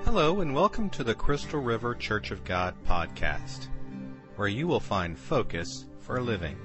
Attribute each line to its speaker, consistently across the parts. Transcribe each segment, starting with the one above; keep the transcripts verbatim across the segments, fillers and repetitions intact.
Speaker 1: Hello and welcome to the Crystal River Church of God podcast, where you will find focus for living.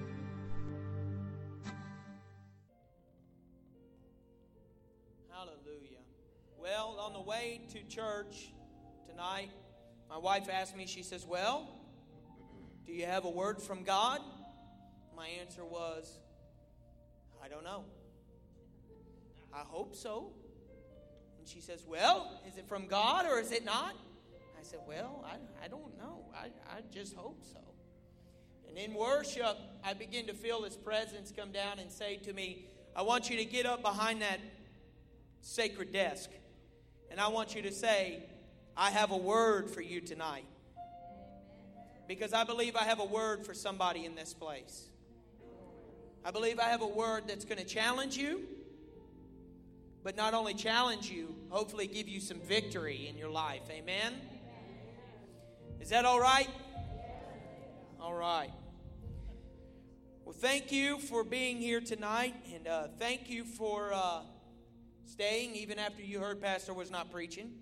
Speaker 2: Hallelujah. Well, on the way to church tonight, my wife asked me, she says, well, do you have a word from God? My answer was, I don't know. I hope so. And she says, well, is it from God or is it not? I said, well, I, I don't know. I, I just hope so. And in worship, I begin to feel His presence come down and say to me, I want you to get up behind that sacred desk. And I want you to say, I have a word for you tonight. Because I believe I have a word for somebody in this place. I believe I have a word that's going to challenge you. But not only challenge you, hopefully give you some victory in your life. Amen? Is that all right? All right. Well, thank you for being here tonight. And uh, thank you for uh, staying even after you heard Pastor was not preaching.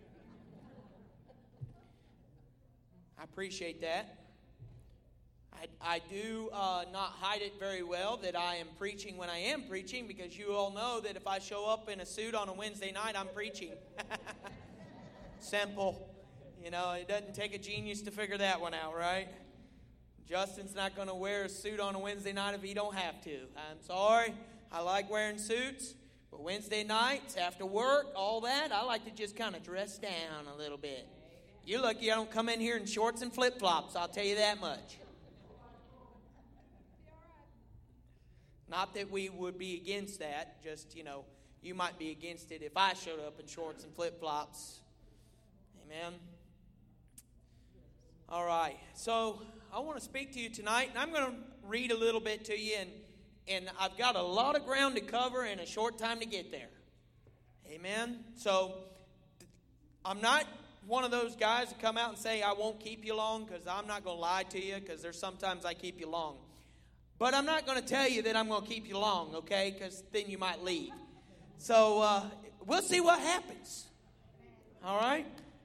Speaker 2: I appreciate that. I, I do uh, not hide it very well that I am preaching when I am preaching, because you all know that if I show up in a suit on a Wednesday night, I'm preaching. Simple. You know, it doesn't take a genius to figure that one out, right? Justin's not going to wear a suit on a Wednesday night if he don't have to. I'm sorry. I like wearing suits. But Wednesday nights, after work, all that, I like to just kind of dress down a little bit. You're lucky I don't come in here in shorts and flip-flops, I'll tell you that much. Not that we would be against that, just, you know, you might be against it if I showed up in shorts and flip-flops. Amen. All right, so I want to speak to you tonight, and I'm going to read a little bit to you, and, and I've got a lot of ground to cover in a short time to get there. Amen. So I'm not one of those guys that come out and say, I won't keep you long, because I'm not going to lie to you, because there's sometimes I keep you long. But I'm not going to tell you that I'm going to keep you long, okay? Because then you might leave. So uh, we'll see what happens. All right?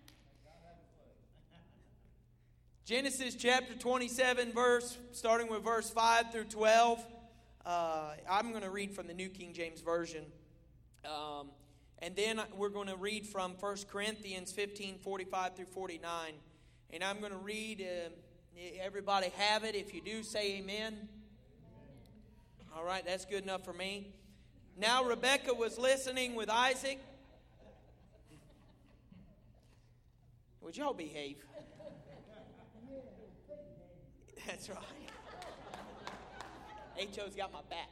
Speaker 2: Genesis chapter twenty-seven, verse, starting with verse five through twelve. Uh, I'm going to read from the New King James Version. Um, and then we're going to read from First Corinthians fifteen, forty-five through forty-nine. And I'm going to read, uh, everybody have it. If you do, say amen. All right, that's good enough for me. Now Rebekah was listening with Isaac. Would y'all behave? That's right. H O's got my back.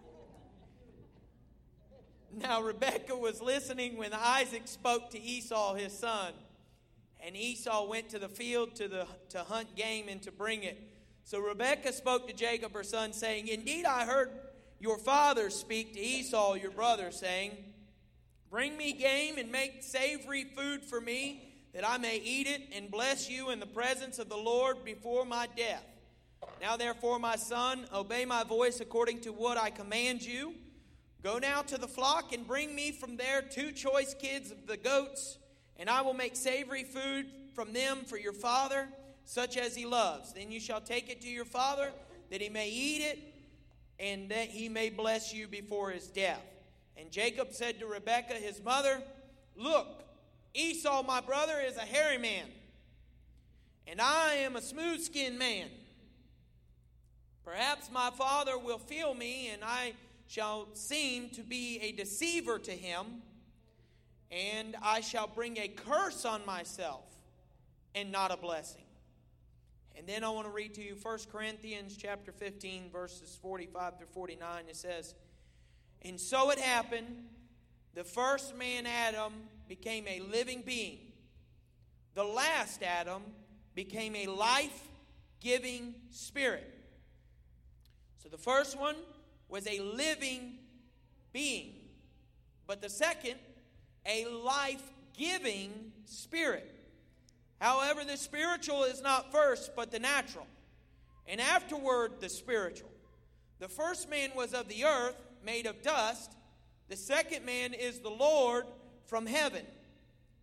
Speaker 2: Now Rebekah was listening when Isaac spoke to Esau his son. And Esau went to the field to, the, to hunt game and to bring it. So Rebekah spoke to Jacob her son, saying, Indeed, I heard your father speak to Esau your brother, saying, Bring me game and make savory food for me, that I may eat it and bless you in the presence of the Lord before my death. Now therefore, my son, obey my voice according to what I command you. Go now to the flock and bring me from there two choice kids of the goats, and I will make savory food from them for your father, such as he loves. Then you shall take it to your father, that he may eat it, and that he may bless you before his death. And Jacob said to Rebekah his mother, Look, Esau my brother is a hairy man, and I am a smooth-skinned man. Perhaps my father will feel me, and I shall seem to be a deceiver to him, and I shall bring a curse on myself, and not a blessing. And then I want to read to you First Corinthians chapter fifteen, verses forty-five through forty-nine. It says, And so it happened, the first man Adam became a living being. The last Adam became a life-giving spirit. So the first one was a living being. But the second, a life-giving spirit. However, the spiritual is not first, but the natural, and afterward the spiritual. The first man was of the earth, made of dust. The second man is the Lord from heaven.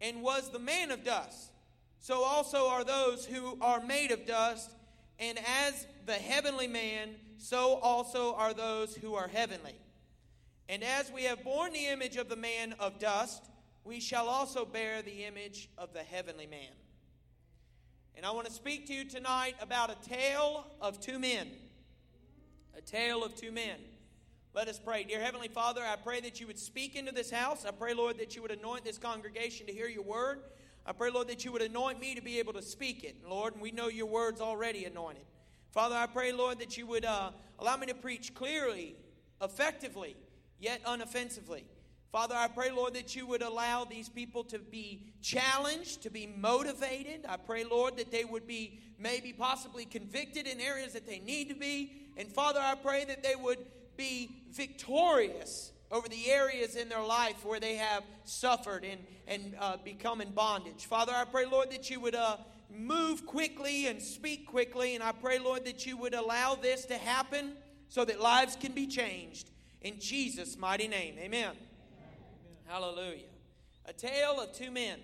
Speaker 2: and was the man of dust, so also are those who are made of dust. And as the heavenly man, so also are those who are heavenly. And as we have borne the image of the man of dust, we shall also bear the image of the heavenly man. And I want to speak to you tonight about a tale of two men. A tale of two men. Let us pray. Dear Heavenly Father, I pray that you would speak into this house. I pray, Lord, that you would anoint this congregation to hear your word. I pray, Lord, that you would anoint me to be able to speak it. Lord, and we know your word's already anointed. Father, I pray, Lord, that you would uh, allow me to preach clearly, effectively, yet unoffensively. Father, I pray, Lord, that you would allow these people to be challenged, to be motivated. I pray, Lord, that they would be maybe possibly convicted in areas that they need to be. And Father, I pray that they would be victorious over the areas in their life where they have suffered and, and uh, become in bondage. Father, I pray, Lord, that you would uh, move quickly and speak quickly. And I pray, Lord, that you would allow this to happen so that lives can be changed. In Jesus' mighty name, amen. Amen. Hallelujah. A tale of two men.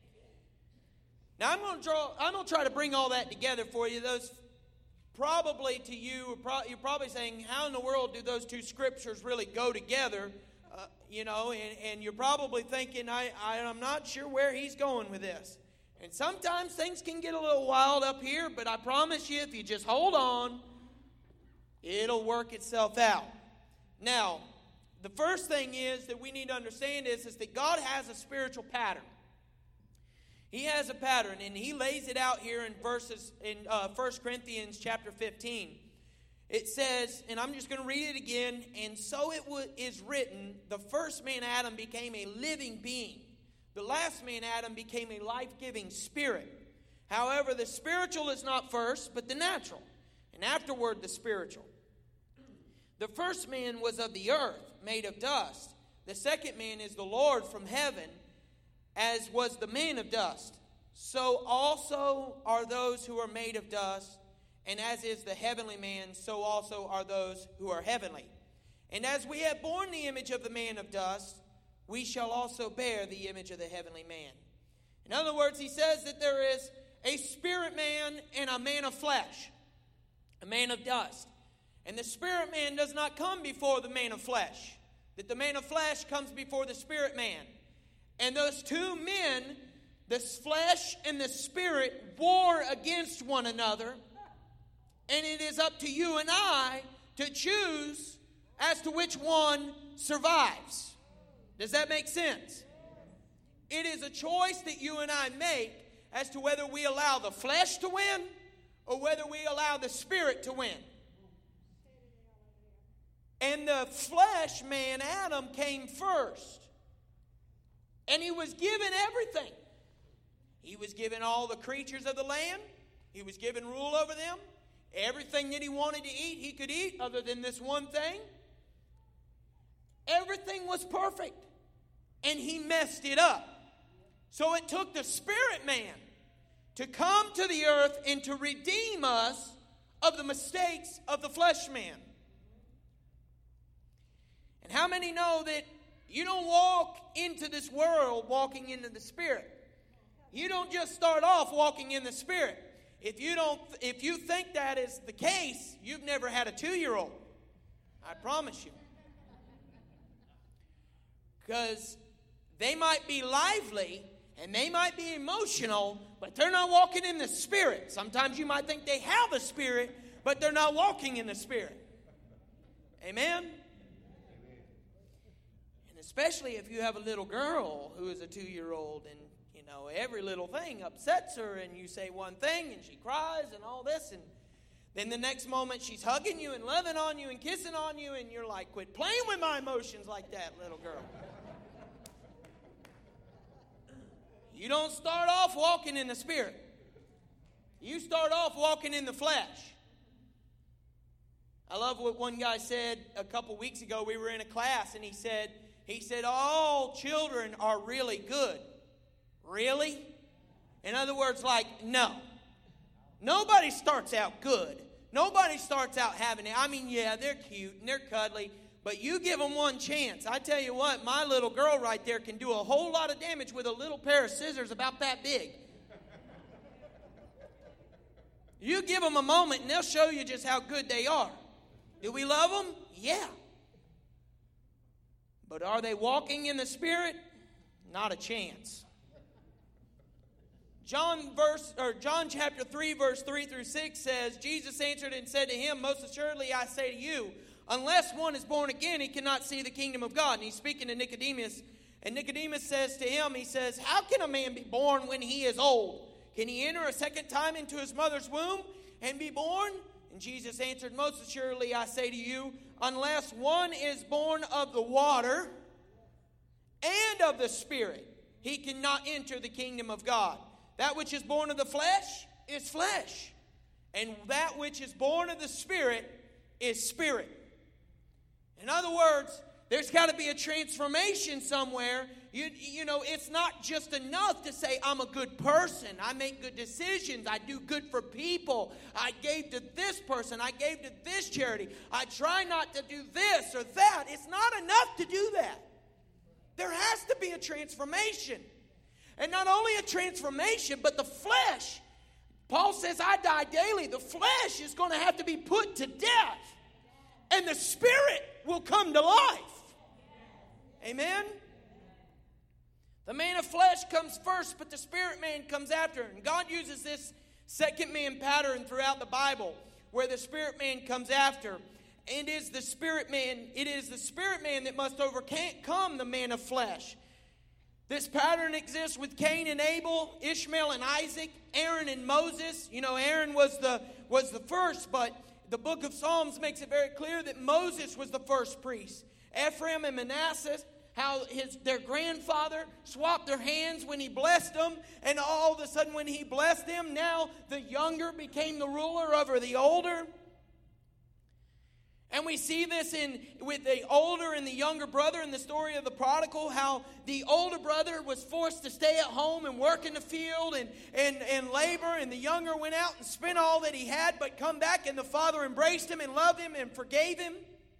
Speaker 2: Now, I'm going to draw. I'm going to try to bring all that together for you. Those probably to you, you're probably saying, how in the world do those two scriptures really go together? Uh, you know, and, and you're probably thinking, I, I, I'm not sure where he's going with this. And sometimes things can get a little wild up here, but I promise you, if you just hold on, it'll work itself out. Now, the first thing is that we need to understand is, is that God has a spiritual pattern. He has a pattern, and he lays it out here in verses in uh, First Corinthians chapter fifteen. It says, and I'm just going to read it again, and so it w- is written, the first man Adam became a living being. The last man Adam became a life-giving spirit. However, the spiritual is not first, but the natural, and afterward the spiritual. The first man was of the earth, made of dust. The second man is the Lord from heaven, as was the man of dust. So also are those who are made of dust, and as is the heavenly man, so also are those who are heavenly. And as we have borne the image of the man of dust, we shall also bear the image of the heavenly man. In other words, he says that there is a spirit man and a man of flesh, a man of dust. And the spirit man does not come before the man of flesh. That the man of flesh comes before the spirit man. And those two men, the flesh and the spirit, war against one another. And it is up to you and I to choose as to which one survives. Does that make sense? It is a choice that you and I make as to whether we allow the flesh to win or whether we allow the spirit to win. And the flesh man, Adam, came first. And he was given everything. He was given all the creatures of the land. He was given rule over them. Everything that he wanted to eat, he could eat other than this one thing. Everything was perfect. And he messed it up. So it took the spirit man to come to the earth and to redeem us of the mistakes of the flesh man. And how many know that you don't walk into this world walking into the Spirit? You don't just start off walking in the Spirit. If you don't, if you think that is the case, you've never had a two-year-old. I promise you. Because they might be lively and they might be emotional, but they're not walking in the Spirit. Sometimes you might think they have a spirit, but they're not walking in the Spirit. Amen? Especially if you have a little girl who is a two-year-old and, you know, every little thing upsets her and you say one thing and she cries and all this. And then the next moment she's hugging you and loving on you and kissing on you and you're like, quit playing with my emotions like that, little girl. You don't start off walking in the Spirit. You start off walking in the flesh. I love what one guy said a couple weeks ago. We were in a class and he said, He said, all children are really good. Really? In other words, like, no. Nobody starts out good. Nobody starts out having it. I mean, yeah, they're cute and they're cuddly, But you give them one chance. I tell you what, my little girl right there can do a whole lot of damage with a little pair of scissors about that big. You give them a moment and they'll show you just how good they are. Do we love them? Yeah. But are they walking in the Spirit? Not a chance. John verse or John chapter three, verse three through six says, Jesus answered and said to him, most assuredly I say to you, unless one is born again, he cannot see the kingdom of God. And he's speaking to Nicodemus. And Nicodemus says to him, he says, how can a man be born when he is old? Can he enter a second time into his mother's womb and be born? And Jesus answered, most assuredly I say to you, unless one is born of the water and of the Spirit, he cannot enter the kingdom of God. That which is born of the flesh is flesh, and that which is born of the Spirit is spirit. In other words, there's got to be a transformation somewhere. You, you know, it's not just enough to say, I'm a good person. I make good decisions. I do good for people. I gave to this person. I gave to this charity. I try not to do this or that. It's not enough to do that. There has to be a transformation. And not only a transformation, but the flesh. Paul says, I die daily. The flesh is going to have to be put to death. And the Spirit will come to life. Amen? The man of flesh comes first, but the Spirit man comes after. And God uses this second man pattern throughout the Bible, where the Spirit man comes after. And it is the Spirit man, it is the Spirit man that must overcome the man of flesh. This pattern exists with Cain and Abel, Ishmael and Isaac, Aaron and Moses. You know, Aaron was the was the first, but the book of Psalms makes it very clear that Moses was the first priest. Ephraim and Manasseh, how his their grandfather swapped their hands when he blessed them, and all of a sudden when he blessed them, now the younger became the ruler over the older. And we see this in with the older and the younger brother in the story of the prodigal, how the older brother was forced to stay at home and work in the field and, and, and labor, and the younger went out and spent all that he had, but come back, and the father embraced him and loved him and forgave him.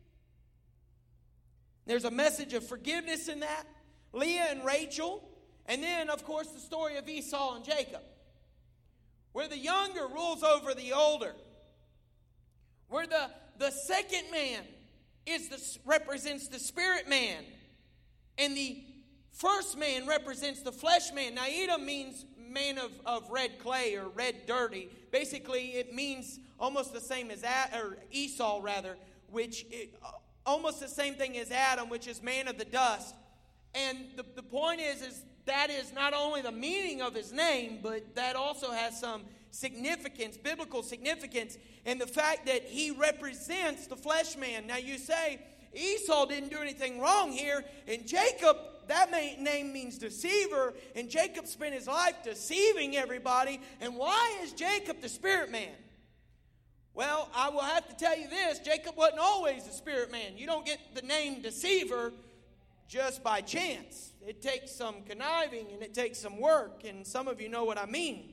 Speaker 2: There's a message of forgiveness in that. Leah and Rachel. And then, of course, the story of Esau and Jacob, where the younger rules over the older. Where the, the second man is the, represents the spirit man. And the first man represents the flesh man. Now, Edom means man of, of red clay or red dirty. Basically, it means almost the same as Ad, or Esau, rather, which it, almost the same thing as Adam, which is man of the dust. And the, the point is, is that is not only the meaning of his name, but that also has some significance, biblical significance, in the fact that he represents the flesh man. Now you say, Esau didn't do anything wrong here, and Jacob, that name means deceiver, and Jacob spent his life deceiving everybody. And why is Jacob the spirit man? Well, I will have to tell you this, Jacob wasn't always the spirit man. You don't get the name deceiver just by chance. It takes some conniving and it takes some work, and some of you know what I mean.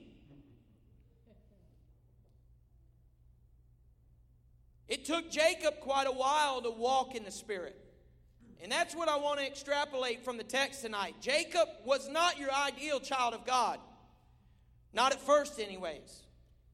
Speaker 2: It took Jacob quite a while to walk in the Spirit. And that's what I want to extrapolate from the text tonight. Jacob was not your ideal child of God. Not at first, anyways.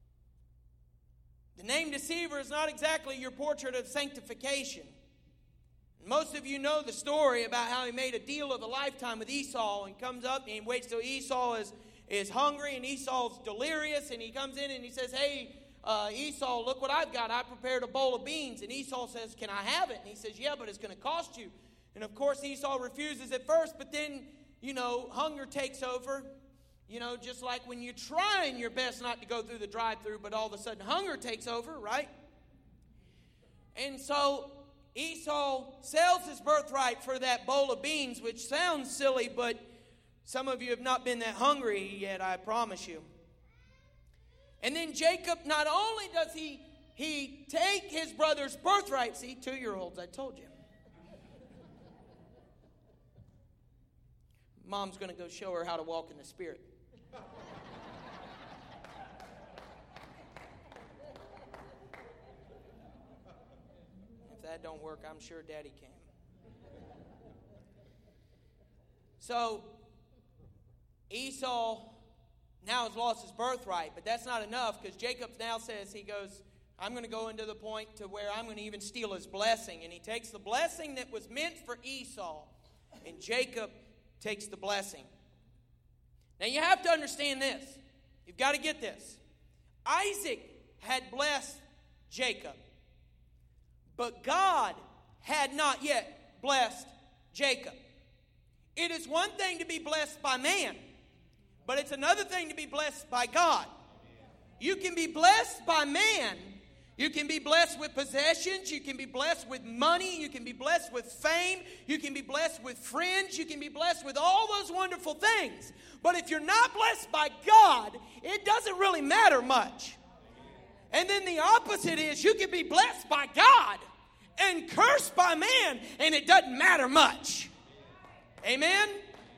Speaker 2: The name deceiver is not exactly your portrait of sanctification. Most of you know the story about how he made a deal of a lifetime with Esau and comes up and he waits till Esau is, is hungry and Esau's delirious, and he comes in and he says, hey, Uh, Esau, look what I've got. I prepared a bowl of beans. And Esau says, can I have it? And he says, yeah, but it's going to cost you. And of course Esau refuses at first, but then, you know, hunger takes over. You know, just like when you're trying your best not to go through the drive-thru, but all of a sudden hunger takes over, right? And so Esau sells his birthright for that bowl of beans, which sounds silly, but some of you have not been that hungry yet, I promise you. And then Jacob, not only does he, he take his brother's birthright. See, two-year-olds, I told you. Mom's going to go show her how to walk in the Spirit. If that don't work, I'm sure Daddy can. So, Esau now has lost his birthright, but that's not enough, because Jacob now says, he goes, I'm going to go into the point to where I'm going to even steal his blessing. And he takes the blessing that was meant for Esau, and Jacob takes the blessing. Now you have to understand this. You've got to get this. Isaac had blessed Jacob, but God had not yet blessed Jacob. It is one thing to be blessed by man, but it's another thing to be blessed by God. You can be blessed by man. You can be blessed with possessions. You can be blessed with money. You can be blessed with fame. You can be blessed with friends. You can be blessed with all those wonderful things. But if you're not blessed by God, it doesn't really matter much. And then the opposite is you can be blessed by God and cursed by man, and it doesn't matter much. Amen?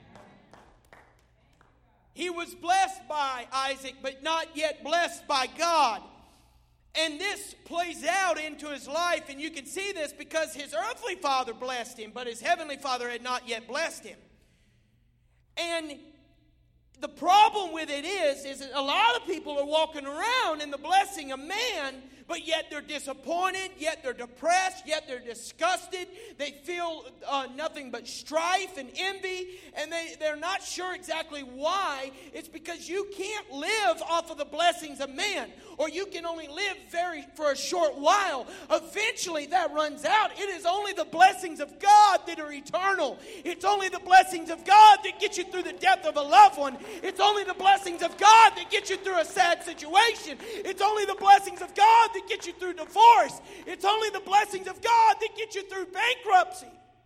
Speaker 2: He was blessed by Isaac, but not yet blessed by God. And this plays out into his life, and you can see this because his earthly father blessed him, but his heavenly father had not yet blessed him. And the problem with it is, is that a lot of people are walking around in the blessing of man, but yet they're disappointed, yet they're depressed, yet they're disgusted. They feel uh, nothing but strife and envy, and they, they're not sure exactly why. It's because you can't live off of the blessings of man, or you can only live very for a short while. Eventually that runs out. It is only the blessings of God that are eternal. It's only the blessings of God that get you through the death of a loved one. It's only the blessings of God that get you through a sad situation. It's only the blessings of God that get you through divorce. It's only the blessings of God that get you through bankruptcy.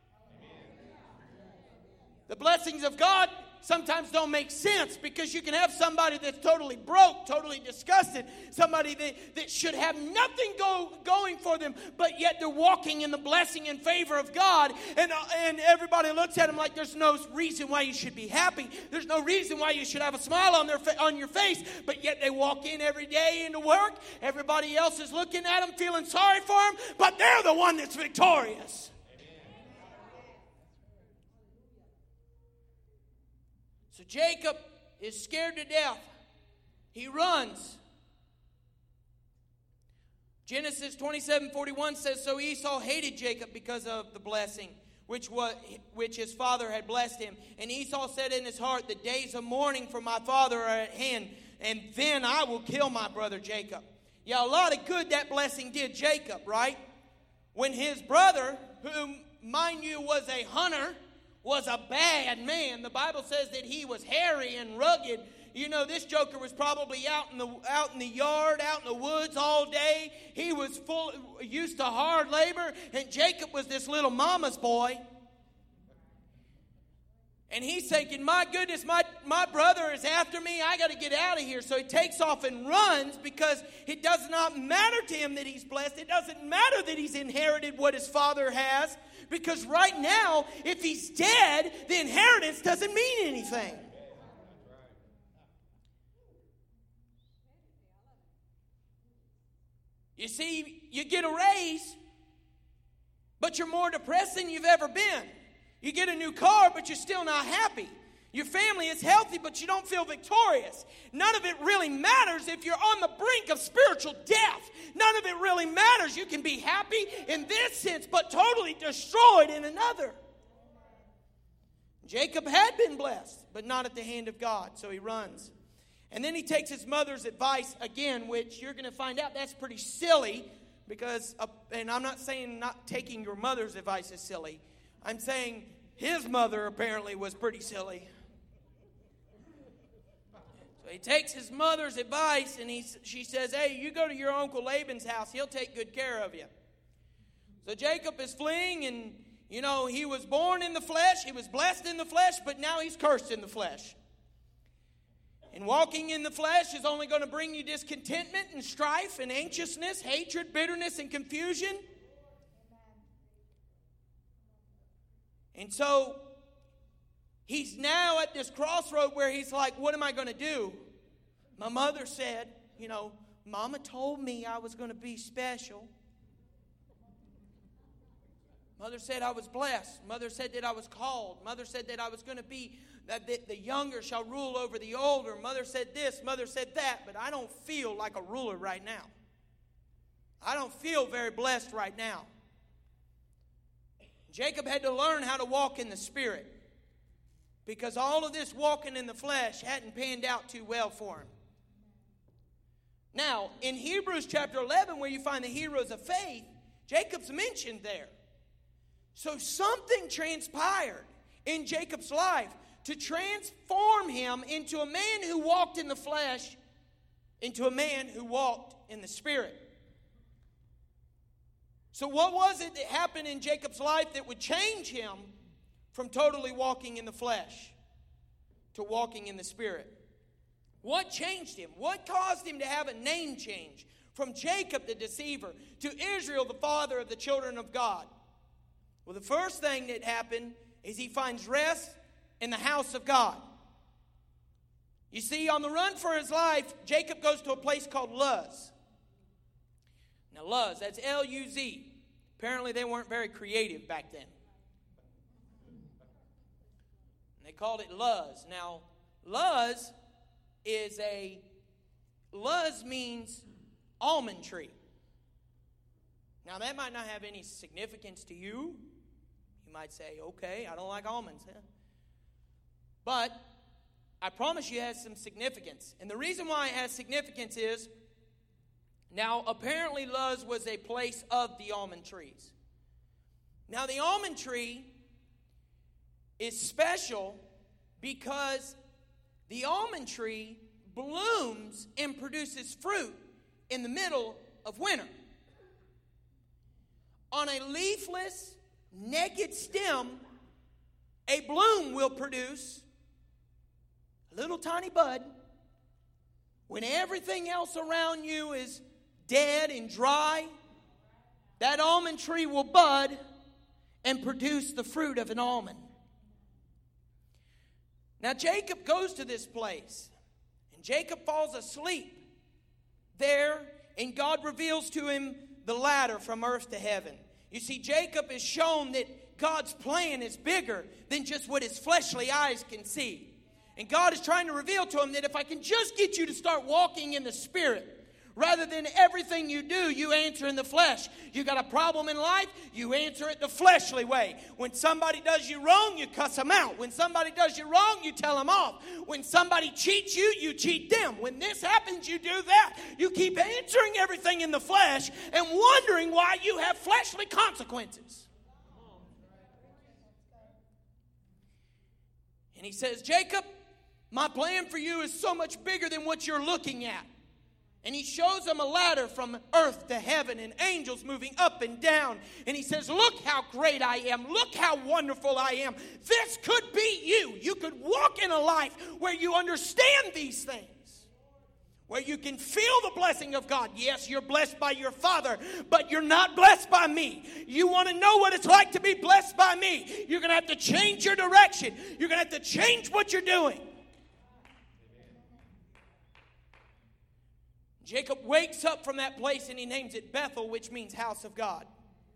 Speaker 2: The blessings of God sometimes don't make sense, because you can have somebody that's totally broke, totally disgusted, somebody that, that should have nothing go, going for them, but yet they're walking in the blessing and favor of God, and, uh, and everybody looks at them like there's no reason why you should be happy. There's no reason why you should have a smile on, their fa- on your face, but yet they walk in every day into work. Everybody else is looking at them, feeling sorry for them, but they're the one that's victorious. So Jacob is scared to death. He runs. Genesis twenty-seven forty-one says, so Esau hated Jacob because of the blessing which was, which his father had blessed him. And Esau said in his heart, the days of mourning for my father are at hand, and then I will kill my brother Jacob. Yeah, a lot of good that blessing did Jacob, right? When his brother, who, mind you, was a hunter, was a bad man. The Bible says that he was hairy and rugged. You know, this joker was probably out in the out in the yard, out in the woods all day. He was full used to hard labor, and Jacob was this little mama's boy. And he's thinking, my goodness, my, my brother is after me. I got to get out of here. So he takes off and runs, because it does not matter to him that he's blessed. It doesn't matter that he's inherited what his father has. Because right now, if he's dead, the inheritance doesn't mean anything. You see, you get a raise, but you're more depressed than you've ever been. You get a new car, but you're still not happy. Your family is healthy, but you don't feel victorious. None of it really matters if you're on the brink of spiritual death. None of it really matters. You can be happy in this sense, but totally destroyed in another. Jacob had been blessed, but not at the hand of God, so he runs. And then he takes his mother's advice again, which you're going to find out that's pretty silly, because, uh, and I'm not saying not taking your mother's advice is silly. I'm saying his mother apparently was pretty silly. So he takes his mother's advice, and he, she says, hey, you go to your Uncle Laban's house. He'll take good care of you. So Jacob is fleeing, and, you know, he was born in the flesh. He was blessed in the flesh, but now he's cursed in the flesh. And walking in the flesh is only going to bring you discontentment and strife and anxiousness, hatred, bitterness, and confusion. And so he's now at this crossroad where he's like, what am I going to do? My mother said, you know, Mama told me I was going to be special. Mother said I was blessed. Mother said that I was called. Mother said that I was going to be, that the, the younger shall rule over the older. Mother said this, mother said that, but I don't feel like a ruler right now. I don't feel very blessed right now. Jacob had to learn how to walk in the Spirit, because all of this walking in the flesh hadn't panned out too well for him. Now, in Hebrews chapter eleven, where you find the heroes of faith, Jacob's mentioned there. So something transpired in Jacob's life to transform him into a man who walked in the flesh, into a man who walked in the Spirit. So what was it that happened in Jacob's life that would change him from totally walking in the flesh to walking in the Spirit? What changed him? What caused him to have a name change from Jacob the deceiver to Israel the father of the children of God? Well, the first thing that happened is he finds rest in the house of God. You see, on the run for his life, Jacob goes to a place called Luz. Now, Luz, that's L U Z. Apparently, they weren't very creative back then. They called it Luz. Now, Luz is a, Luz means almond tree. Now, that might not have any significance to you. You might say, okay, I don't like almonds. Huh? But I promise you it has some significance. And the reason why it has significance is, now apparently Luz was a place of the almond trees. Now the almond tree is special because the almond tree blooms and produces fruit in the middle of winter. On a leafless, naked stem, a bloom will produce a little tiny bud when everything else around you is dead and dry. That almond tree will bud and produce the fruit of an almond. Now Jacob goes to this place, and Jacob falls asleep there, and God reveals to him the ladder from earth to heaven. You see, Jacob is shown that God's plan is bigger than just what his fleshly eyes can see. And God is trying to reveal to him that if I can just get you to start walking in the Spirit, rather than everything you do, you answer in the flesh. You got a problem in life, you answer it the fleshly way. When somebody does you wrong, you cuss them out. When somebody does you wrong, you tell them off. When somebody cheats you, you cheat them. When this happens, you do that. You keep answering everything in the flesh and wondering why you have fleshly consequences. And he says, Jacob, my plan for you is so much bigger than what you're looking at. And he shows them a ladder from earth to heaven and angels moving up and down. And he says, look how great I am. Look how wonderful I am. This could be you. You could walk in a life where you understand these things. Where you can feel the blessing of God. Yes, you're blessed by your Father, but you're not blessed by me. You want to know what it's like to be blessed by me. You're going to have to change your direction. You're going to have to change what you're doing. Jacob wakes up from that place and he names it Bethel, which means house of God.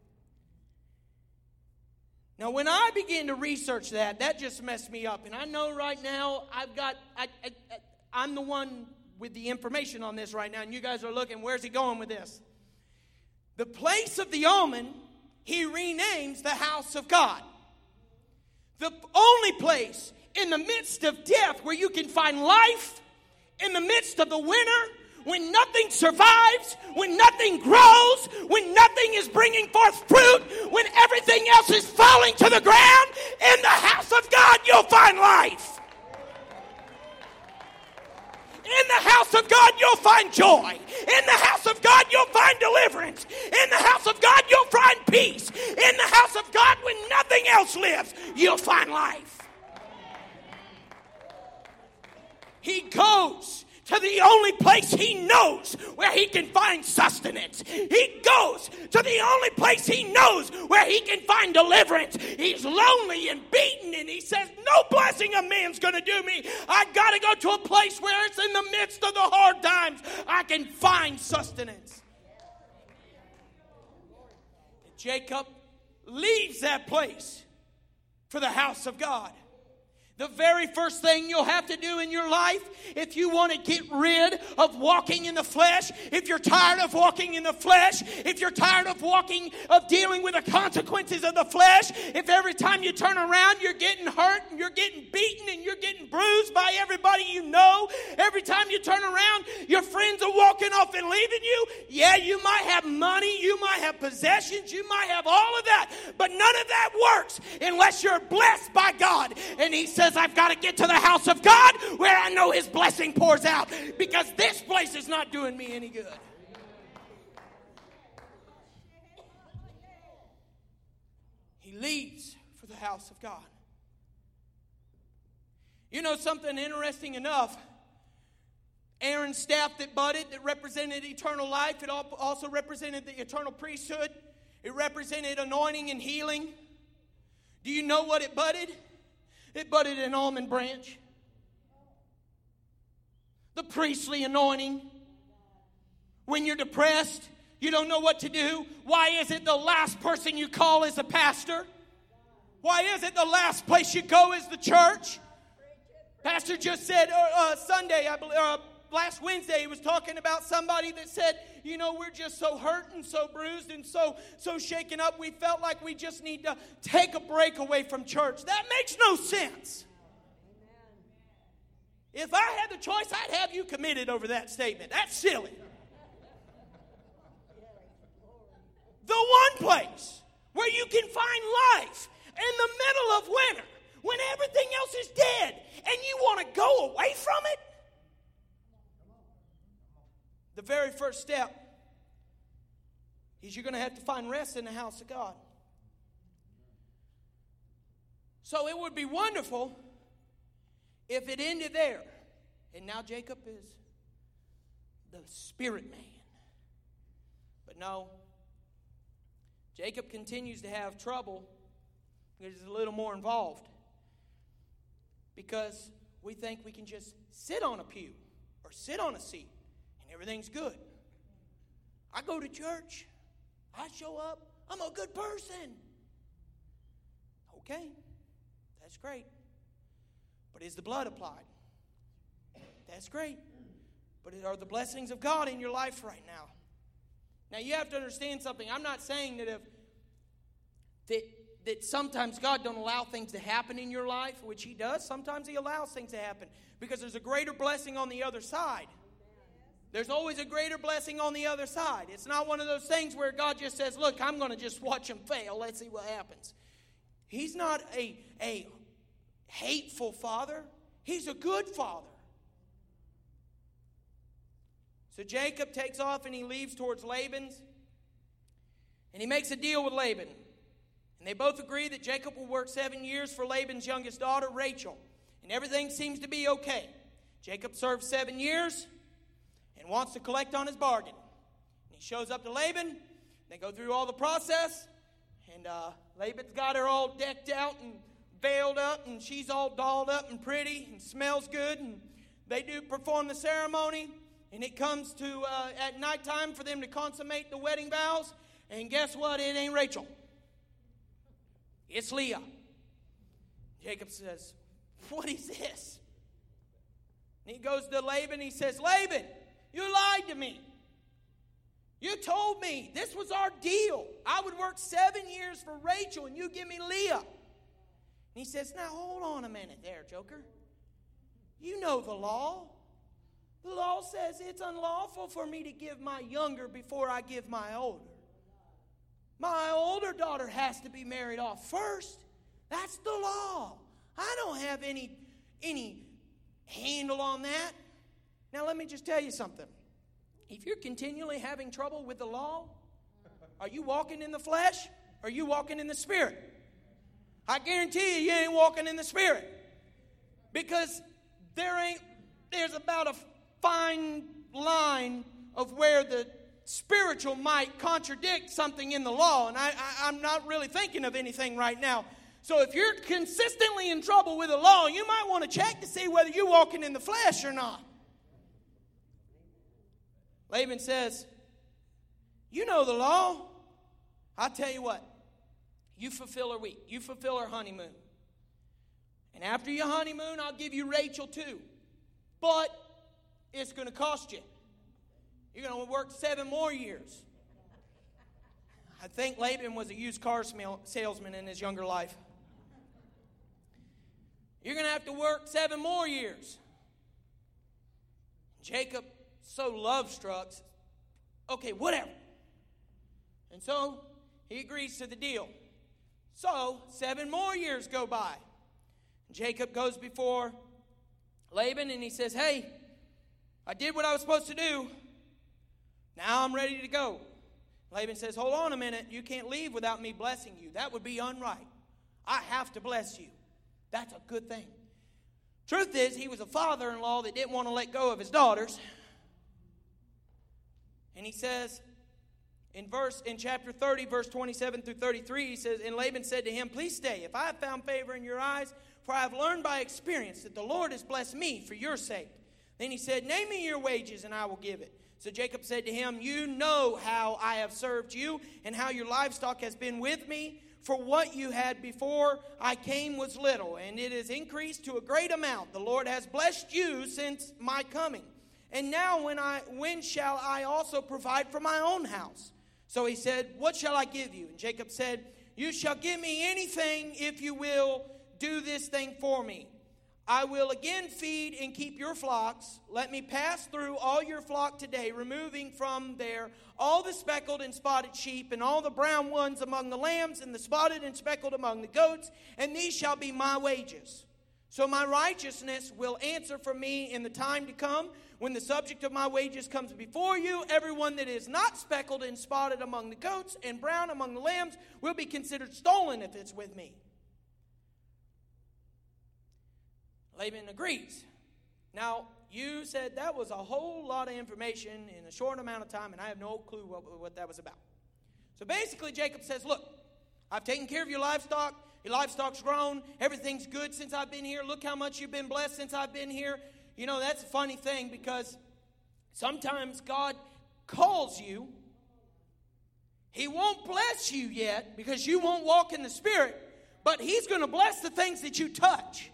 Speaker 2: Now, when I began to research that, that just messed me up. And I know right now I've got, I, I, I'm the one with the information on this right now. And you guys are looking, where's he going with this? The place of the almond, he renames the house of God. The only place in the midst of death where you can find life, in the midst of the winter, when nothing survives, when nothing grows, when nothing is bringing forth fruit, when everything else is falling to the ground, in the house of God you'll find life. In the house of God you'll find joy. In the house of God you'll find deliverance. In the house of God you'll find peace. In the house of God, when nothing else lives, you'll find life. He goes to the only place he knows where he can find sustenance. He goes to the only place he knows where he can find deliverance. He's lonely and beaten, and he says, no blessing of man's going to do me. I got to go to a place where it's in the midst of the hard times I can find sustenance. Jacob leaves that place for the house of God. The very first thing you'll have to do in your life, if you want to get rid of walking in the flesh, if you're tired of walking in the flesh, if you're tired of walking, of dealing with the consequences of the flesh, if every time you turn around you're getting hurt and you're getting beaten and you're getting bruised by everybody you know, every time you turn around your friends are walking off and leaving you, yeah, you might have money, you might have possessions, you might have all of that, but none of that works unless you're blessed by God. And He says, I've got to get to the house of God where I know His blessing pours out, because this place is not doing me any good. He leaves for the house of God. You know something interesting enough? Aaron's staff that budded, that represented eternal life, it also represented the eternal priesthood. It represented anointing and healing. Do you know what it budded? It budded an almond branch. The priestly anointing. When you're depressed, you don't know what to do. Why is it the last person you call is a pastor? Why is it the last place you go is the church? Pastor just said uh, uh, Sunday, I believe, uh, last Wednesday, he was talking about somebody that said, you know, we're just so hurt and so bruised and so so shaken up. We felt like we just need to take a break away from church. That makes no sense. If I had the choice, I'd have you committed over that statement. That's silly. The one place where you can find life in the middle of winter, when everything else is dead, and you want to go away from it? The very first step is you're going to have to find rest in the house of God. So it would be wonderful if it ended there. And now Jacob is the spirit man. But no, Jacob continues to have trouble. There's a little more involved. Because we think we can just sit on a pew or sit on a seat and everything's good. I go to church. I show up. I'm a good person. Okay, that's great. But is the blood applied? That's great. But are the blessings of God in your life right now? Now you have to understand something. I'm not saying that if that, that sometimes God don't allow things to happen in your life, which He does. Sometimes He allows things to happen because there's a greater blessing on the other side. There's always a greater blessing on the other side. It's not one of those things where God just says, look, I'm going to just watch them fail. Let's see what happens. He's not a, a hateful father. He's a good father. So Jacob takes off and he leaves towards Laban's. And he makes a deal with Laban. And they both agree that Jacob will work seven years for Laban's youngest daughter, Rachel. And everything seems to be okay. Jacob serves seven years and wants to collect on his bargain. And he shows up to Laban. They go through all the process. And uh, Laban's got her all decked out and veiled up. And she's all dolled up and pretty and smells good. And they do perform the ceremony. And it comes to uh, at nighttime for them to consummate the wedding vows. And guess what? It ain't Rachel. It's Leah. Jacob says, what is this? And he goes to Laban. He says, Laban, you lied to me. You told me this was our deal. I would work seven years for Rachel and you give me Leah. And he says, now hold on a minute there, Joker. You know the law. The law says it's unlawful for me to give my younger before I give my older. My older daughter has to be married off first. That's the law. I don't have any, any handle on that. Now let me just tell you something. If you're continually having trouble with the law, are you walking in the flesh or are you walking in the spirit? I guarantee you, you ain't walking in the spirit. Because there ain't, there's about a fine line of where the spiritual might contradict something in the law. And I, I, I'm not really thinking of anything right now. So if you're consistently in trouble with the law, you might want to check to see whether you're walking in the flesh or not. Laban says, you know the law. I'll tell you what. You fulfill her week. You fulfill her honeymoon. And after your honeymoon, I'll give you Rachel too. But it's going to cost you. You're going to work seven more years. I think Laban was a used car salesman in his younger life. You're going to have to work seven more years. Jacob, so love-struck, okay, whatever. And so he agrees to the deal. So seven more years go by. Jacob goes before Laban and he says, hey, I did what I was supposed to do. Now I'm ready to go. Laban says, hold on a minute. You can't leave without me blessing you. That would be unright. I have to bless you. That's a good thing. Truth is, he was a father-in-law that didn't want to let go of his daughters. And he says, in verse in chapter thirty, verse twenty-seven through thirty-three, he says, and Laban said to him, please stay, if I have found favor in your eyes, for I have learned by experience that the Lord has blessed me for your sake. Then he said, name me your wages, and I will give it. So Jacob said to him, you know how I have served you, and how your livestock has been with me. For what you had before I came was little, and it has increased to a great amount. The Lord has blessed you since my coming. And now when I when shall I also provide for my own house? So he said, what shall I give you? And Jacob said, you shall give me anything if you will do this thing for me. I will again feed and keep your flocks. Let me pass through all your flock today, removing from there all the speckled and spotted sheep, and all the brown ones among the lambs, and the spotted and speckled among the goats, and these shall be my wages. So my righteousness will answer for me in the time to come, when the subject of my wages comes before you. Everyone that is not speckled and spotted among the goats, and brown among the lambs, will be considered stolen if it's with me. Laban agrees. Now, you said that was a whole lot of information in a short amount of time, and I have no clue what, what that was about. So basically, Jacob says, look, I've taken care of your livestock. Your livestock's grown. Everything's good since I've been here. Look how much you've been blessed since I've been here. You know, that's a funny thing, because sometimes God calls you. He won't bless you yet because you won't walk in the Spirit, but He's going to bless the things that you touch.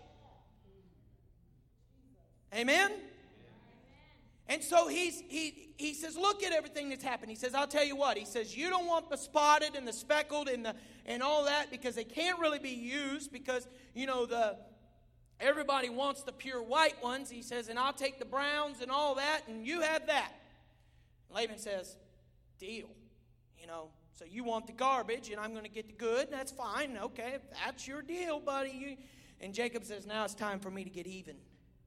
Speaker 2: Amen? And so he's, he he says, look at everything that's happened. He says, I'll tell you what. He says, you don't want the spotted and the speckled and the and all that, because they can't really be used, because, you know, the everybody wants the pure white ones. He says, and I'll take the browns and all that, and you have that. Laban says, deal. You know, so you want the garbage, and I'm going to get the good. That's fine. Okay, that's your deal, buddy. You, and Jacob says, now it's time for me to get even.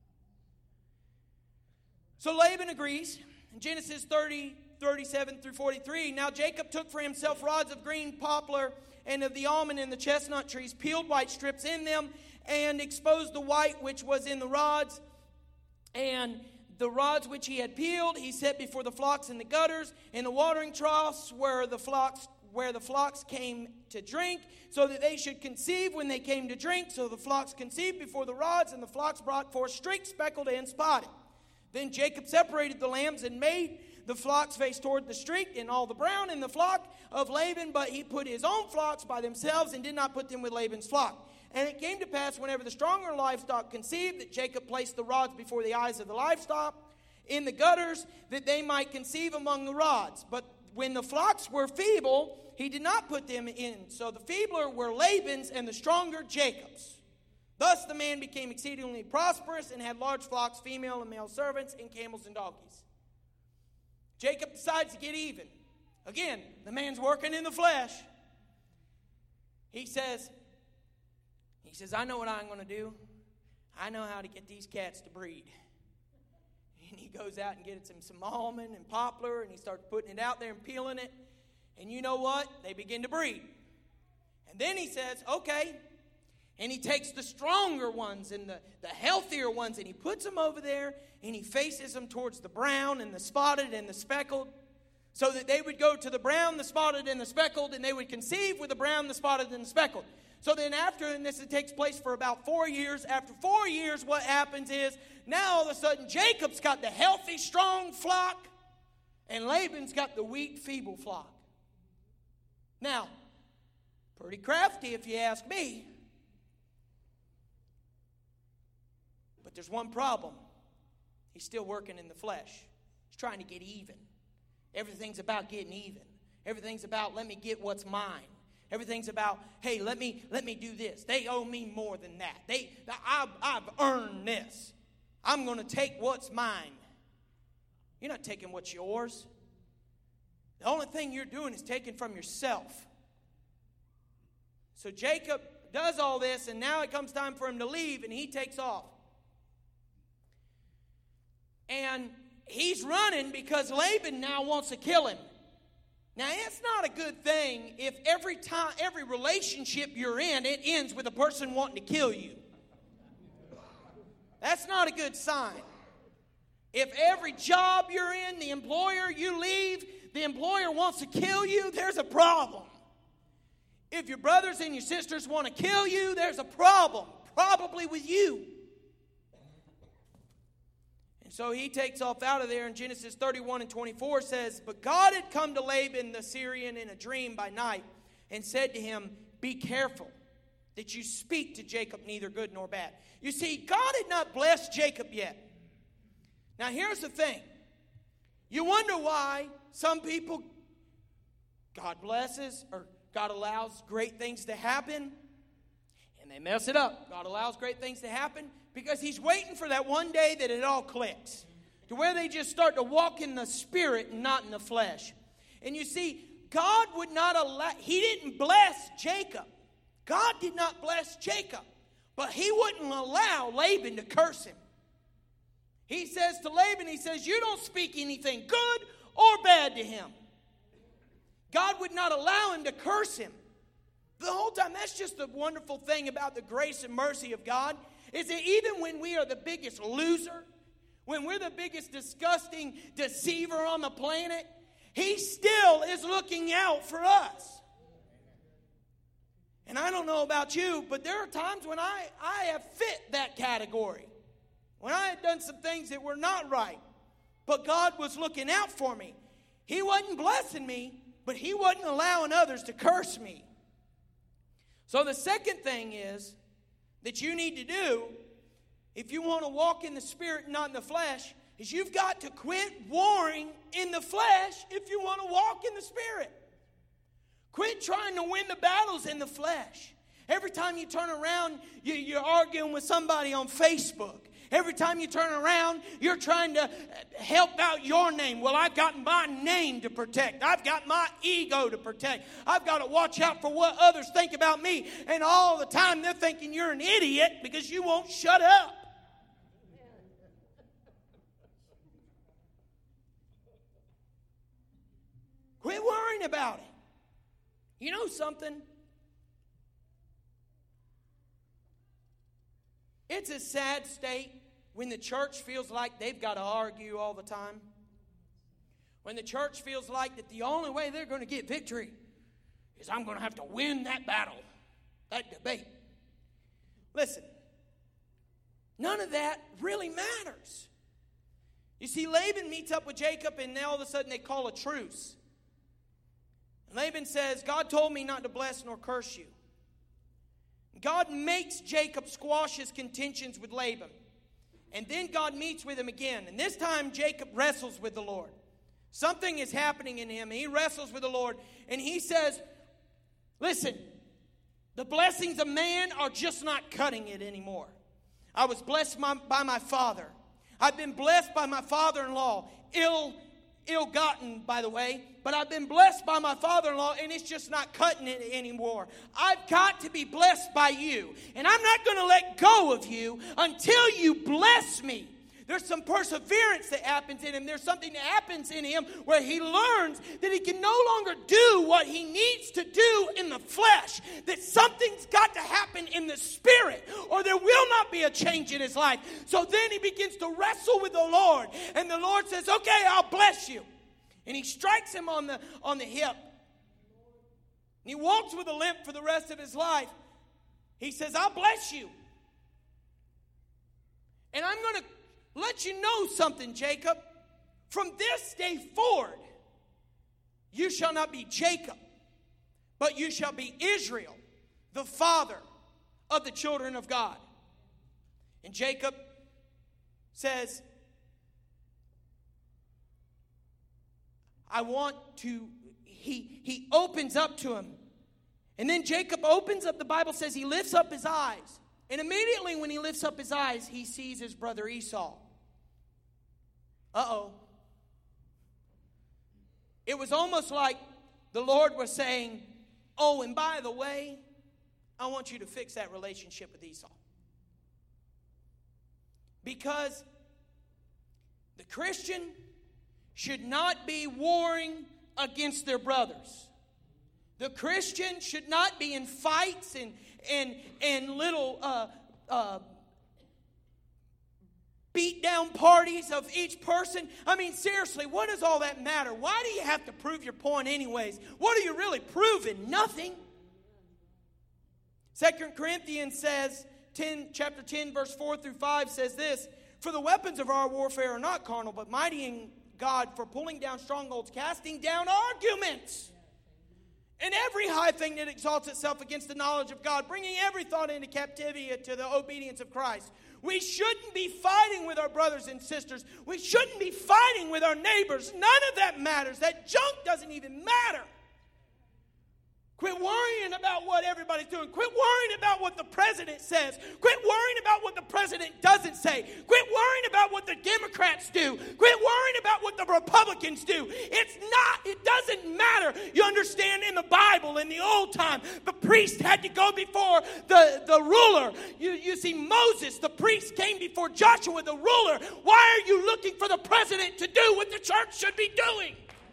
Speaker 2: So Laban agrees. In Genesis thirty, thirty-seven through forty-three, now Jacob took for himself rods of green poplar and of the almond and the chestnut trees, peeled white strips in them, and exposed the white which was in the rods. And the rods which he had peeled he set before the flocks in the gutters, in the watering troughs where the flocks where the flocks came to drink, so that they should conceive when they came to drink. So the flocks conceived before the rods, and the flocks brought forth streaked, speckled, and spotted. Then Jacob separated the lambs and made the flocks face toward the streaked, and all the brown in the flock of Laban, but he put his own flocks by themselves and did not put them with Laban's flock. And it came to pass, whenever the stronger livestock conceived, that Jacob placed the rods before the eyes of the livestock in the gutters, that they might conceive among the rods. But when the flocks were feeble, he did not put them in. So the feebler were Laban's, and the stronger Jacob's. Thus the man became exceedingly prosperous, and had large flocks, female and male servants, and camels and donkeys. Jacob decides to get even. Again, the man's working in the flesh. He says, he says, I know what I'm going to do. I know how to get these cats to breed. And he goes out and gets him some almond and poplar, and he starts putting it out there and peeling it. And you know what? They begin to breed. And then he says, okay. And he takes the stronger ones and the, the healthier ones, and he puts them over there, and he faces them towards the brown and the spotted and the speckled, so that they would go to the brown, the spotted, and the speckled, and they would conceive with the brown, the spotted, and the speckled. So then after, and this takes place for about four years, after four years, what happens is, now all of a sudden, Jacob's got the healthy, strong flock, and Laban's got the weak, feeble flock. Now, Pretty crafty if you ask me. But there's one problem. He's still working in the flesh. He's trying to get even. Everything's about getting even. Everything's about, let me get what's mine. Everything's about, hey, let me let me do this. They owe me more than that. They, I've, I've earned this. I'm going to take what's mine. You're not taking what's yours. The only thing you're doing is taking from yourself. So Jacob does all this, and now it comes time for him to leave, and he takes off. And he's running because Laban now wants to kill him. Now, it's not a good thing if every time, every relationship you're in, it ends with a person wanting to kill you. That's not a good sign. If every job you're in, the employer you leave, the employer wants to kill you, there's a problem. If your brothers and your sisters want to kill you, there's a problem, probably with you. And so he takes off out of there, and Genesis thirty-one and twenty-four says, "But God had come to Laban the Syrian in a dream by night and said to him, 'Be careful that you speak to Jacob neither good nor bad.'" You see, God had not blessed Jacob yet. Now here's the thing. You wonder why some people, God blesses, or God allows great things to happen, and they mess it up. God allows great things to happen because He's waiting for that one day that it all clicks, to where they just start to walk in the Spirit and not in the flesh. And you see, God would not allow, He didn't bless Jacob. God did not bless Jacob, but He wouldn't allow Laban to curse him. He says to Laban, He says, "You don't speak anything good or bad to him." God would not allow him to curse him. The whole time, that's just the wonderful thing about the grace and mercy of God, is that even when we are the biggest loser, when we're the biggest disgusting deceiver on the planet, He still is looking out for us. And I don't know about you, but there are times when I, I have fit that category. When I had done some things that were not right, but God was looking out for me. He wasn't blessing me, but He wasn't allowing others to curse me. So the second thing is that you need to do, if you want to walk in the Spirit and not in the flesh, is you've got to quit warring in the flesh if you want to walk in the Spirit. Quit trying to win the battles in the flesh. Every time you turn around, you, you're arguing with somebody on Facebook. Every time you turn around, you're trying to help out your name. Well, I've got my name to protect. I've got my ego to protect. I've got to watch out for what others think about me. And all the time they're thinking you're an idiot because you won't shut up. Quit worrying about it. You know something? It's a sad state when the church feels like they've got to argue all the time. When the church feels like that the only way they're going to get victory is I'm going to have to win that battle, that debate. Listen, none of that really matters. You see, Laban meets up with Jacob, and now all of a sudden they call a truce. And Laban says, "God told me not to bless nor curse you." God makes Jacob squash his contentions with Laban. And then God meets with him again. And this time Jacob wrestles with the Lord. Something is happening in him. He wrestles with the Lord. And he says, listen, the blessings of man are just not cutting it anymore. I was blessed my, by my father. I've been blessed by my father-in-law. Ill ill-gotten, by the way, but I've been blessed by my father-in-law, and it's just not cutting it anymore. I've got to be blessed by you, and I'm not going to let go of you until you bless me. There's some perseverance that happens in him. There's something that happens in him where he learns that he can no longer do what he needs to do in the flesh, that something's got to happen in the spirit, or there will not be a change in his life. So then he begins to wrestle with the Lord, and the Lord says, okay, I'll bless you. And he strikes him on the, on the hip. And he walks with a limp for the rest of his life. He says, I'll bless you. And I'm going to let you know something, Jacob. From this day forward, you shall not be Jacob, but you shall be Israel, the father of the children of God. And Jacob says, I want to, he, he opens up to him. And then Jacob opens up, the Bible says he lifts up his eyes. And immediately when he lifts up his eyes, he sees his brother Esau. Uh-oh. It was almost like the Lord was saying, oh, and by the way, I want you to fix that relationship with Esau. Because the Christian should not be warring against their brothers. The Christian should not be in fights and and and little uh, uh, beat down parties of each person. I mean, seriously, what does all that matter? Why do you have to prove your point anyways? What are you really proving? Nothing. Second Corinthians says, ten, chapter ten, verse four through five says this, for the weapons of our warfare are not carnal, but mighty in God for pulling down strongholds, casting down arguments, and every high thing that exalts itself against the knowledge of God, bringing every thought into captivity to the obedience of Christ. We shouldn't be fighting with our brothers and sisters. We shouldn't be fighting with our neighbors. None of that matters. That junk doesn't even matter. Quit worrying about what everybody's doing. Quit worrying about what the president says. Quit worrying about what the president doesn't say. Quit worrying about what the Democrats do. Quit worrying about what the Republicans do. It's not, it doesn't matter. You understand, in the Bible, in the old time, the priest had to go before the, the ruler. You, you see, Moses, the priest, came before Joshua, the ruler. Why are you looking for the president to do what the church should be doing?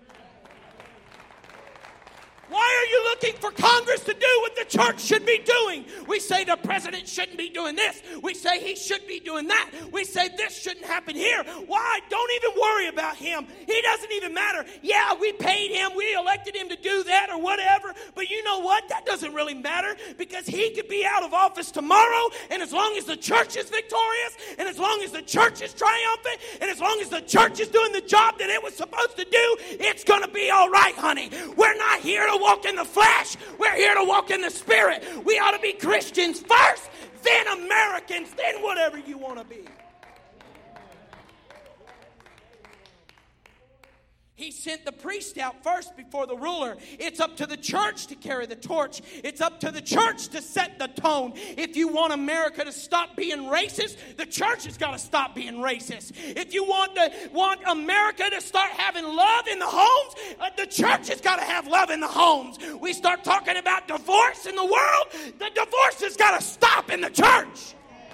Speaker 2: Why are you looking for Congress to do what the church should be doing? We say the president shouldn't be doing this. We say he should be doing that. We say this shouldn't happen here. Why? Don't even worry about him. He doesn't even matter. Yeah, we paid him. We elected him to do that or whatever. But you know what? That doesn't really matter, because he could be out of office tomorrow, and as long as the church is victorious, and as long as the church is triumphant, and as long as the church is doing the job that it was supposed to do, it's going to be all right, honey. We're not here to walk in the flesh. We're here to walk in the Spirit. We ought to be Christians first, then Americans, then whatever you want to be. He sent the priest out first before the ruler. It's up to the church to carry the torch. It's up to the church to set the tone. If you want America to stop being racist, the church has got to stop being racist. If you want the, want America to start having love in the homes, uh, the church has got to have love in the homes. We start talking about divorce in the world, the divorce has got to stop in the church.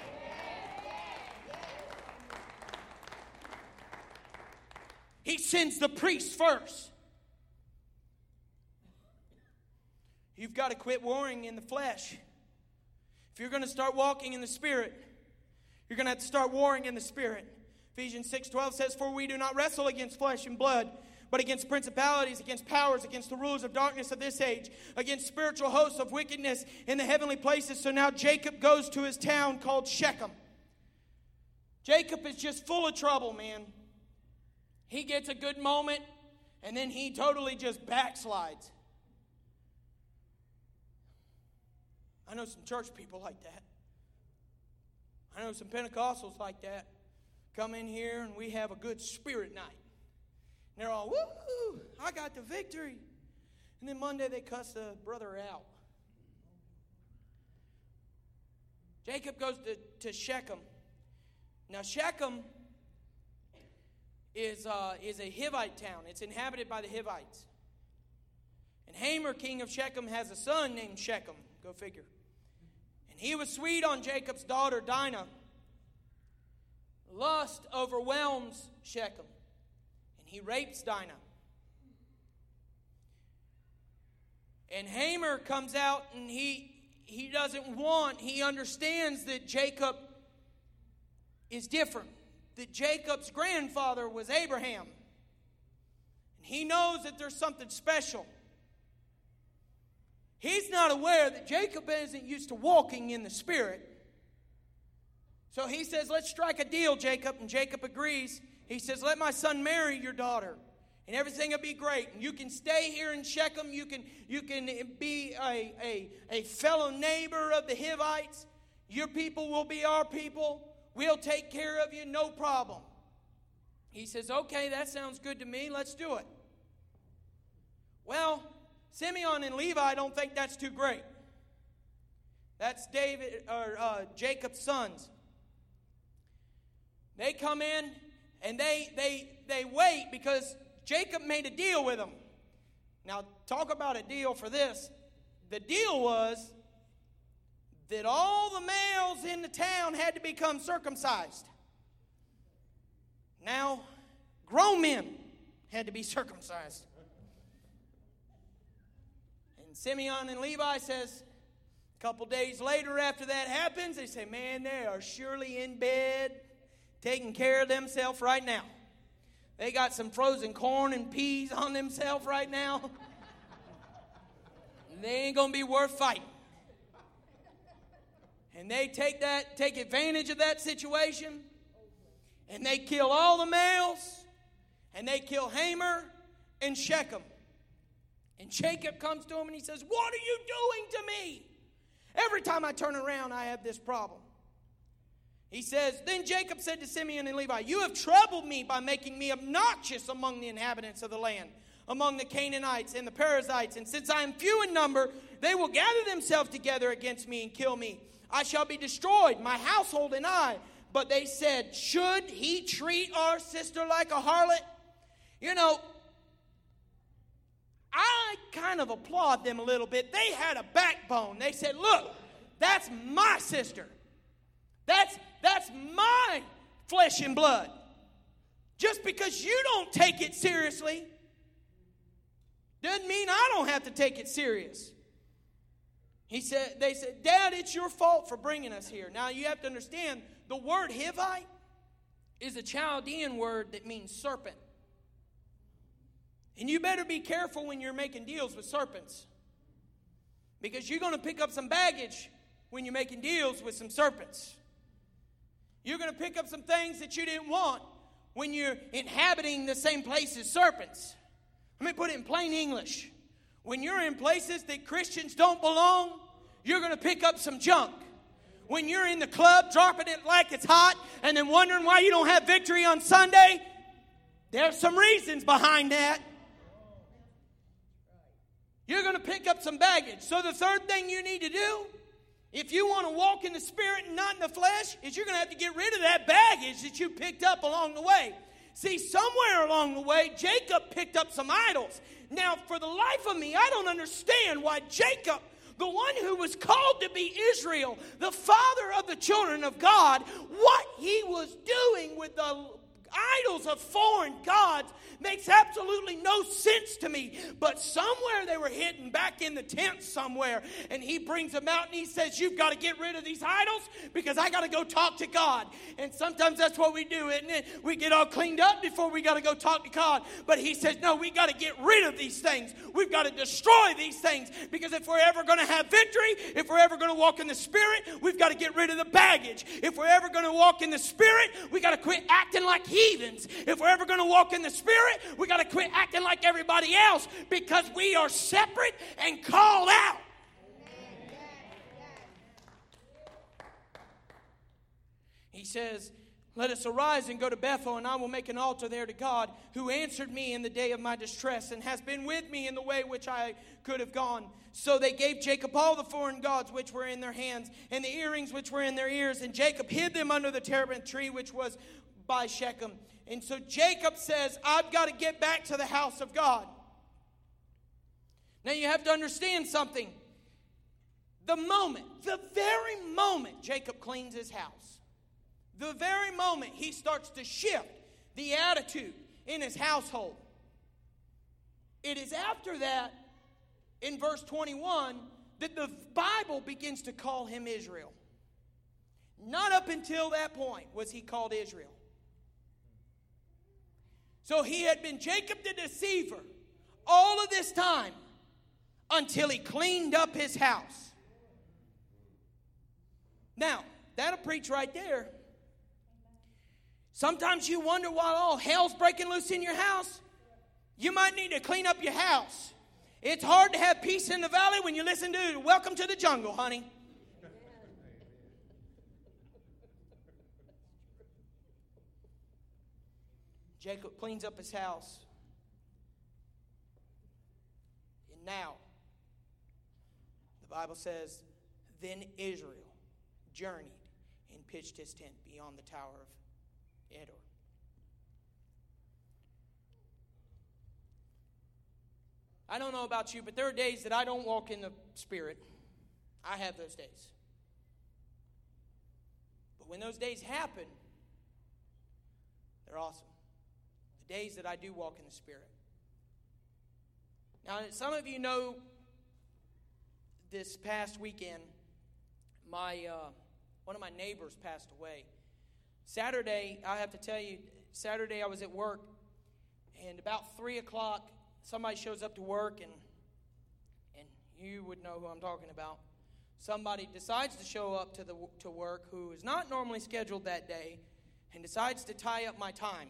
Speaker 2: He sends the priest first. You've got to quit warring in the flesh. If you're going to start walking in the Spirit, you're going to have to start warring in the Spirit. Ephesians six twelve says, for we do not wrestle against flesh and blood, but against principalities, against powers, against the rulers of darkness of this age, against spiritual hosts of wickedness in the heavenly places. So now Jacob goes to his town called Shechem. Jacob is just full of trouble, man. He gets a good moment, and then he totally just backslides. I know some church people like that. I know some Pentecostals like that. Come in here, and we have a good spirit night. And they're all, woo, I got the victory. And then Monday they cuss the brother out. Jacob goes to, to Shechem. Now, Shechem is uh, is a Hivite town. It's inhabited by the Hivites. And Hamor, king of Shechem, has a son named Shechem. Go figure. And he was sweet on Jacob's daughter Dinah. Lust overwhelms Shechem, and he rapes Dinah. And Hamor comes out, and he he doesn't want, he understands that Jacob is different. That Jacob's grandfather was Abraham. And he knows that there's something special. He's not aware that Jacob isn't used to walking in the Spirit. So he says, let's strike a deal, Jacob. And Jacob agrees. He says, let my son marry your daughter. and everything will be great. And you can stay here in Shechem. You can, you can be a, a, a fellow neighbor of the Hivites. Your people will be our people. We'll take care of you, no problem. He says, okay, that sounds good to me. Let's do it. Well, Simeon and Levi don't think that's too great. That's David or uh, Jacob's sons. They come in and they they they wait because Jacob made a deal with them. Now, talk about a deal for this. The deal was that all the males in the town had to become circumcised. Now, grown men had to be circumcised. And Simeon and Levi says, a couple days later after that happens, they say, man, they are surely in bed, taking care of themselves right now. They got some frozen corn and peas on themselves right now. They ain't going to be worth fighting. And they take that, take advantage of that situation, and they kill all the males, and they kill Hamor and Shechem. And Jacob comes to him and he says, what are you doing to me? Every time I turn around, I have this problem. He says, then Jacob said to Simeon and Levi, you have troubled me by making me obnoxious among the inhabitants of the land, among the Canaanites and the Perizzites. And since I am few in number, they will gather themselves together against me and kill me. I shall be destroyed, my household and I. But they said, should he treat our sister like a harlot? You know, I kind of applaud them a little bit. They had a backbone. They said, look, that's my sister. That's, that's my flesh and blood. Just because you don't take it seriously doesn't mean I don't have to take it serious. He said, they said, Dad, it's your fault for bringing us here. Now, you have to understand, the word Hivite is a Chaldean word that means serpent. And you better be careful when you're making deals with serpents. Because you're going to pick up some baggage when you're making deals with some serpents. You're going to pick up some things that you didn't want when you're inhabiting the same place as serpents. Let me put it in plain English. When you're in places that Christians don't belong, you're going to pick up some junk. When you're in the club dropping it like it's hot and then wondering why you don't have victory on Sunday, there's some reasons behind that. You're going to pick up some baggage. So the third thing you need to do, if you want to walk in the Spirit and not in the flesh, is you're going to have to get rid of that baggage that you picked up along the way. See, somewhere along the way, Jacob picked up some idols. Now, for the life of me, I don't understand why Jacob, the one who was called to be Israel, the father of the children of God, what he was doing with the idols of foreign gods makes absolutely no sense to me. But somewhere they were hidden back in the tent somewhere, and he brings them out and he says, you've got to get rid of these idols because I got to go talk to God. And sometimes that's what we do, isn't it? We get all cleaned up before we got to go talk to God. But he says, no, we got to get rid of these things. We've got to destroy these things, because if we're ever going to have victory, if we're ever going to walk in the Spirit, we've got to get rid of the baggage. If we're ever going to walk in the Spirit, we got to quit acting like heathens. If we're ever going to walk in the Spirit, we got to quit acting like everybody else, because we are separate and called out. He says, let us arise and go to Bethel, and I will make an altar there to God, who answered me in the day of my distress and has been with me in the way which I could have gone. So they gave Jacob all the foreign gods which were in their hands, and the earrings which were in their ears, and Jacob hid them under the terebinth tree which was by Shechem. And so Jacob says, I've got to get back to the house of God. Now you have to understand something. The moment, the very moment Jacob cleans his house, the very moment he starts to shift the attitude in his household, it is after that, in verse twenty-one, that the Bible begins to call him Israel. Not up until that point was he called Israel. So he had been Jacob the deceiver all of this time until he cleaned up his house. Now, that'll preach right there. Sometimes you wonder why all hell's breaking loose in your house. You might need to clean up your house. It's hard to have peace in the valley when you listen to Welcome to the Jungle, honey. Jacob cleans up his house. And now, the Bible says, then Israel journeyed and pitched his tent beyond the tower of Edor. I don't know about you, but there are days that I don't walk in the Spirit. I have those days. But when those days happen, they're awesome. The days that I do walk in the Spirit. Now, some of you know this past weekend, my uh, one of my neighbors passed away. Saturday, I have to tell you, Saturday I was at work, and about three o'clock, somebody shows up to work, and and you would know who I'm talking about. Somebody decides to show up to the to work who is not normally scheduled that day, and decides to tie up my time.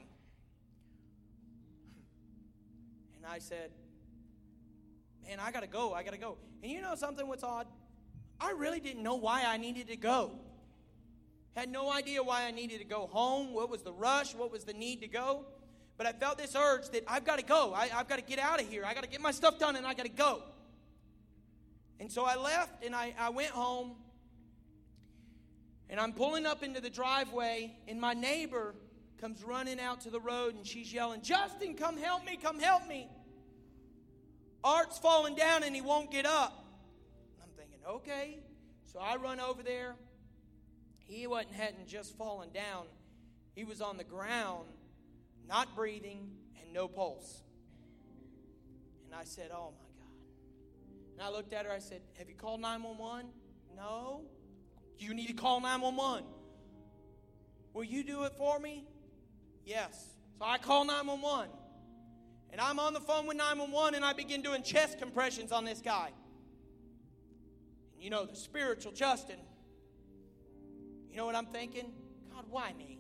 Speaker 2: And I said, man, I got to go, I got to go. And you know something what's odd? I really didn't know why I needed to go. Had no idea why I needed to go home, what was the rush, what was the need to go. But I felt this urge that I've got to go. I, I've got to get out of here. I've got to get my stuff done, and I got to go. And so I left, and I, I went home. And I'm pulling up into the driveway, and my neighbor comes running out to the road, and she's yelling, Justin, come help me, come help me. Art's falling down, and he won't get up. I'm thinking, okay. So I run over there. He wasn't hadn't just fallen down. He was on the ground, not breathing, and no pulse. And I said, oh, my God. And I looked at her. I said, have you called nine one one? No. You need to call nine one one. Will you do it for me? Yes. So I call nine one one. And I'm on the phone with nine one one, and I begin doing chest compressions on this guy. And you know, the spiritual Justin. You know what I'm thinking? God, why me?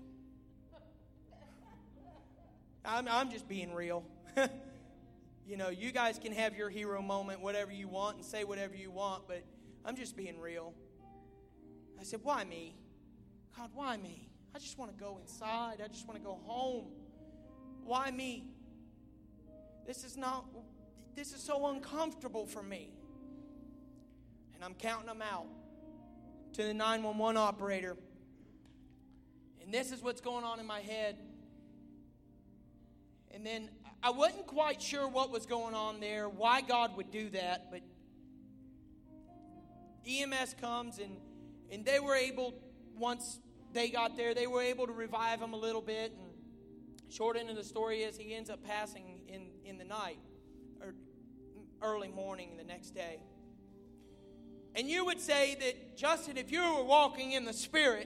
Speaker 2: I'm, I'm just being real. You know, you guys can have your hero moment, whatever you want, and say whatever you want, but I'm just being real. I said, why me? God, why me? I just want to go inside. I just want to go home. Why me? This is not, this is so uncomfortable for me. And I'm counting them out to the nine one one operator. And this is what's going on in my head. And then I wasn't quite sure what was going on there, why God would do that, but E M S comes, and, and they were able, once they got there, they were able to revive him a little bit. And short end of the story is he ends up passing in, in the night, or early morning the next day. And you would say that, Justin, if you were walking in the Spirit,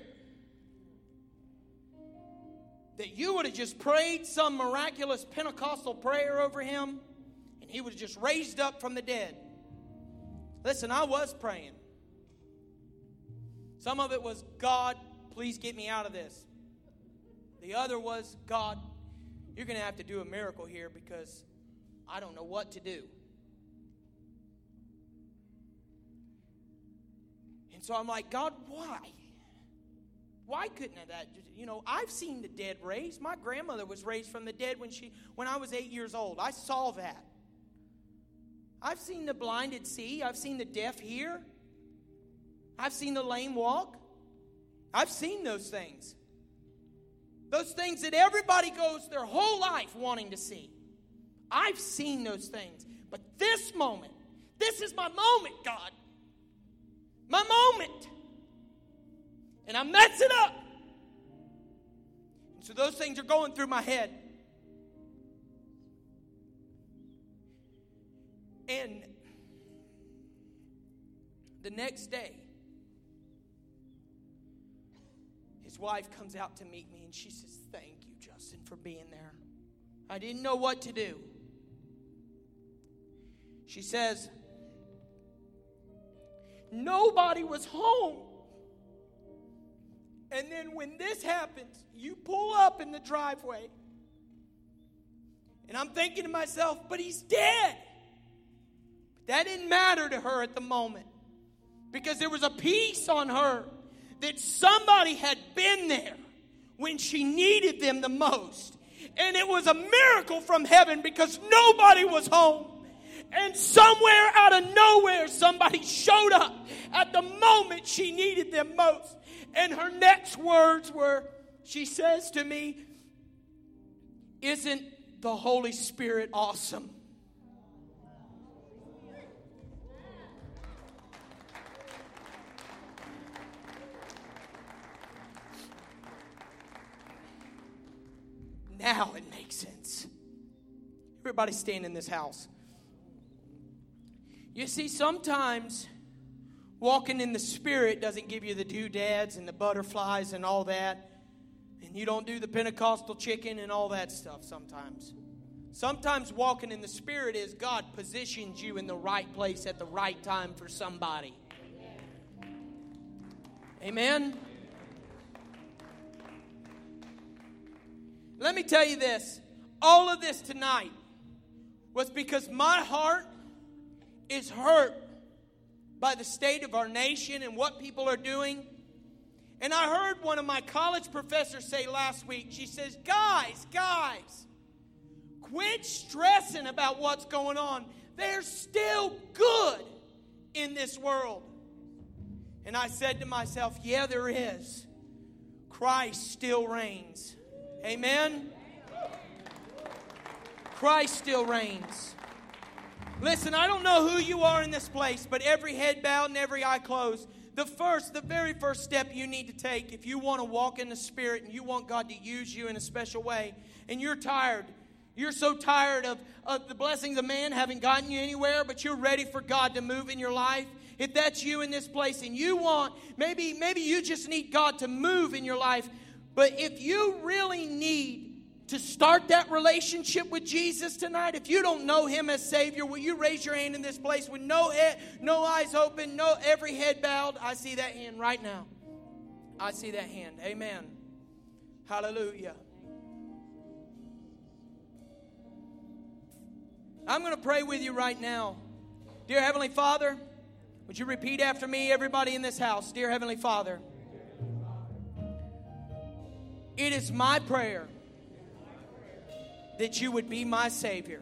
Speaker 2: that you would have just prayed some miraculous Pentecostal prayer over him, and he would have just raised up from the dead. Listen, I was praying. Some of it was, God, please get me out of this. The other was, God, you're going to have to do a miracle here because I don't know what to do. And so I'm like, God, why? Why couldn't I that? You know, I've seen the dead raised. My grandmother was raised from the dead when she, when I was eight years old. I saw that. I've seen the blinded see. I've seen the deaf hear. I've seen the lame walk. I've seen those things. Those things that everybody goes their whole life wanting to see. I've seen those things. But this moment, this is my moment, God. My moment. And I mess it up. And so those things are going through my head. And the next day, his wife comes out to meet me, and she says, thank you, Justin, for being there. I didn't know what to do. She says, nobody was home. And then when this happens, you pull up in the driveway, And I'm thinking to myself, but he's dead. But that didn't matter to her at the moment. Because there was a peace on her that somebody had been there when she needed them the most. And it was a miracle from heaven because nobody was home. And somewhere out of nowhere, somebody showed up at the moment she needed them most. And her next words were, she says to me, "Isn't the Holy Spirit awesome?" Now it makes sense. Everybody stand in this house. You see, sometimes walking in the Spirit doesn't give you the doodads and the butterflies and all that. And you don't do the Pentecostal chicken and all that stuff sometimes. Sometimes walking in the Spirit is God positions you in the right place at the right time for somebody. Amen? Let me tell you this. All of this tonight was because my heart is hurt by the state of our nation and what people are doing. And I heard one of my college professors say last week, she says, guys, guys, quit stressing about what's going on. There's still good in this world. And I said to myself, yeah, there is. Christ still reigns. Amen? Christ still reigns. Listen, I don't know who you are in this place, but every head bowed and every eye closed. The first, the very first step you need to take if you want to walk in the Spirit and you want God to use you in a special way, and you're tired, you're so tired of, of the blessings of man haven't gotten you anywhere, but you're ready for God to move in your life. If that's you in this place and you want, maybe, maybe you just need God to move in your life, but if you really need to start that relationship with Jesus tonight, if you don't know Him as Savior, will you raise your hand in this place with no head, no eyes open, no every head bowed? I see that hand right now. I see that hand. Amen. Hallelujah. I'm going to pray with you right now. Dear Heavenly Father, would you repeat after me, everybody in this house? Dear Heavenly Father, it is my prayer that you would be my Savior.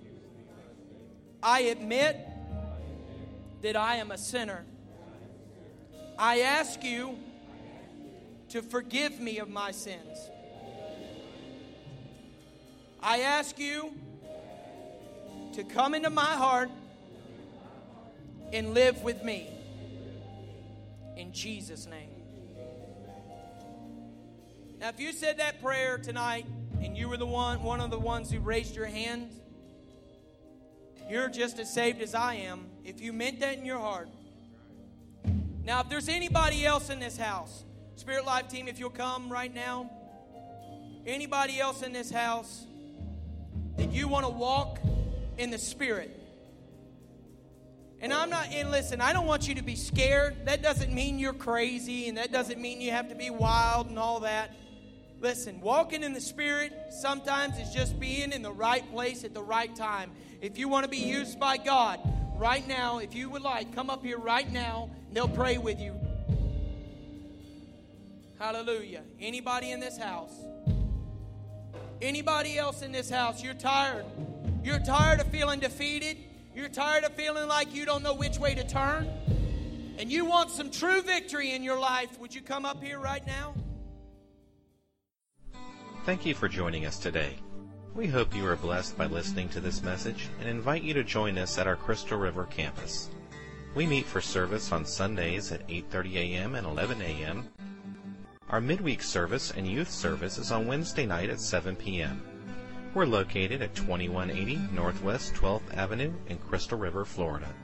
Speaker 2: I admit that I am a sinner. I ask you to forgive me of my sins. I ask you to come into my heart and live with me. In Jesus' name. Now, if you said that prayer tonight, and you were the one, one of the ones who raised your hand, you're just as saved as I am if you meant that in your heart. Now, if there's anybody else in this house, Spirit Life team, if you'll come right now. Anybody else in this house that you want to walk in the Spirit. And I'm not, and listen, I don't want you to be scared. That doesn't mean you're crazy, and that doesn't mean you have to be wild and all that. Listen, walking in the Spirit sometimes is just being in the right place at the right time. If you want to be used by God right now, if you would like, come up here right now and they'll pray with you. Hallelujah. Anybody in this house? Anybody else in this house? You're tired. You're tired of feeling defeated. You're tired of feeling like you don't know which way to turn. And you want some true victory in your life. Would you come up here right now?
Speaker 1: Thank you for joining us today. We hope you are blessed by listening to this message and invite you to join us at our Crystal River campus. We meet for service on Sundays at eight thirty a.m. and eleven a.m. Our midweek service and youth service is on Wednesday night at seven p.m. We're located at twenty-one eighty Northwest twelfth Avenue in Crystal River, Florida.